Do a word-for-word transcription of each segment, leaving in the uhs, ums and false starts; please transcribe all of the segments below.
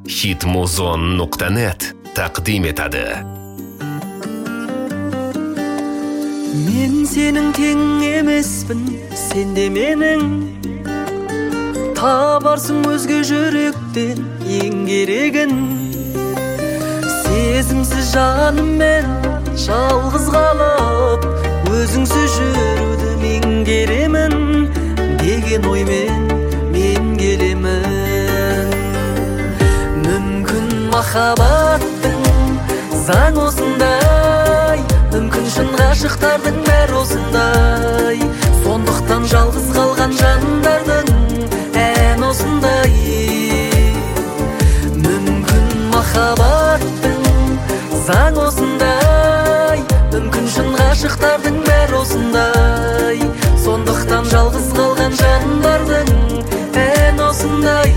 hitmuzon nuqta net taqdim etadi. Men senin tengin emespin, sen de mening. Tabarsың өзге жүректен ең керегін. Сезімсіз жаныммен жалғыз қалып, өзіңсіз жүруді меңгеремін деген оймен мен келемін. Мүмкін махаббаттың заң осындай, мүмкін шын ғашықтардың бәрі осындай. Сондықтан жалғыз қалған жандардың ән осындай. Мүмкін махаббаттың заң осындай, мүмкін шын ғашықтардың бәрі осындай. Сондықтан жалғыз қалған жандардың ән осындай,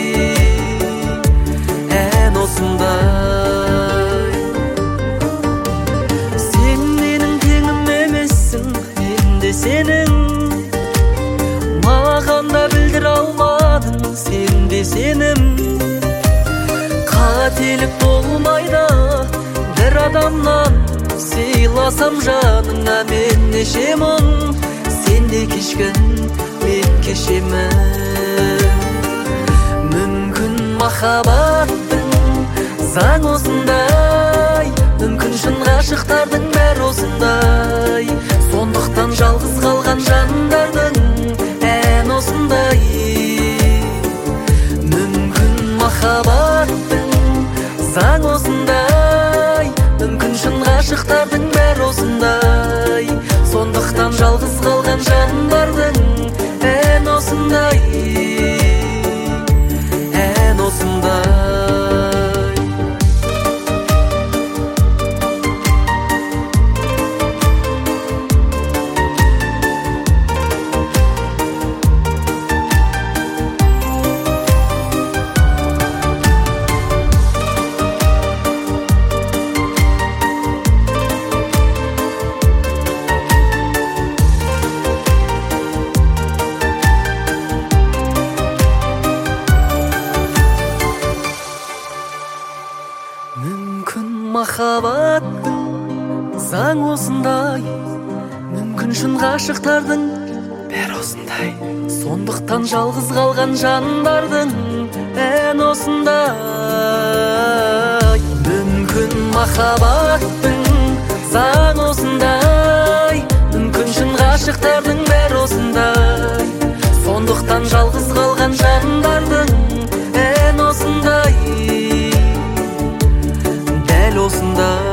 ән осындай. Сен менің теңім емессің, мен де сенің. Маған да білдір алмадың, сен де сенім. Қателік болмайды бір адамнан, сыйласам жаныңа мен неше мұң. Сен де кешкін, мен кешемін. Мүмкін махаббаттың заң осындай, мүмкін шын ғашықтардың бәрі осындай. Сондықтан жалғыз қалған жандардың ән осындай. Мүмкін махаббаттың заң осындай, мүмкін шын ғашықтардың бәрі осындай. Сондықтан жалғыз қалған жандардың ән осындай, ән осындай. Мүмкін махаббаттың заң осындай, мүмкін шын ғашықтардың бәрі осындай. Сондықтан жалғыз қалған жандардың ән осындай. Мүмкін махаббаттың заң осындай, мүмкін шын ғашықтардың бәрі осындай. Сондықтан жалғыз қалған жандардың ән осындай, дәл осындай.